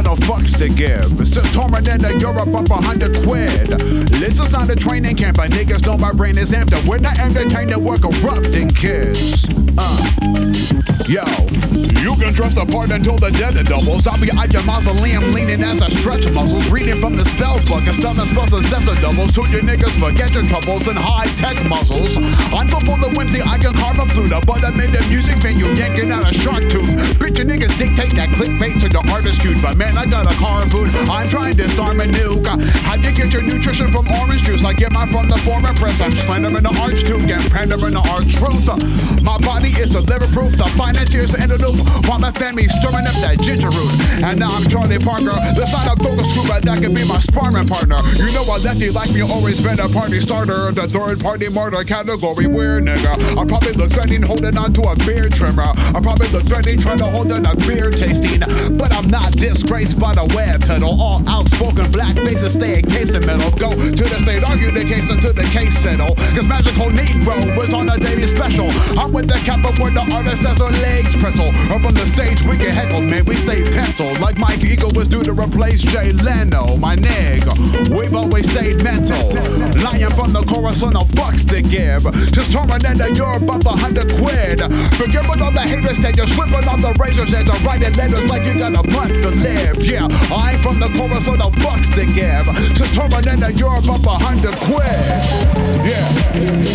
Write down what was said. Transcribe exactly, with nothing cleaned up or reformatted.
no fucks to give. Since touring in the Europe up a hundred quid. This is not a training camp, but niggas know my brain is amped up. We're not entertaining, we're corrupting kids. Uh, yo, you can trust a part until the dead it doubles. I'll be at your mausoleum leaning as I stretch muscles, reading from the spell book and selling spells and sets of doubles. So your niggas forget your troubles and high-tech muscles. I'm so full of whimsy, I can carve a flute up, but I made a music venue yanking out a shark tooth. Bitch, your niggas dictate that clickbait to the artist cute, but man, I got a car food. I'm trying to disarm a nuke. How'd you get your nutrition from orange juice? I get mine from the foreign press. I'm splendor in the arch too, and pander in the arch truth. My body is the liver proof, the financiers in the loop, while my family stirring up that ginger root. And now I'm Charlie Parker, the side of focus scuba that can be my sparring partner. You know a lefty like me, always been a party starter. The third party martyr category, weird nigga. I probably look threatening holding on to a beard trimmer. I probably look threatening trying to hold on a beer tasting. But I'm not disgraced by the web pedal. All outspoken black faces stay encased in metal. Go to the state, argue the case until the case settle. Cause Magical Negro was on a daily special. I'm with the kappa where the artist says her legs pretzel. Up on the stage we get heckled, man, we stay penciled. Like Mike Eagle was due to replace Jay Leno. My nigga, we've always stayed mental. Lying from the chorus on the fucks to give. Just touring in the Europe up a hundred quid. Forget what all the haters said, you're slipping off the razor's edge. I'm writing letters like you got a month to live. Yeah, I ain't from the chorus on the fucks to give. Just touring in the Europe up a hundred quid. Yeah.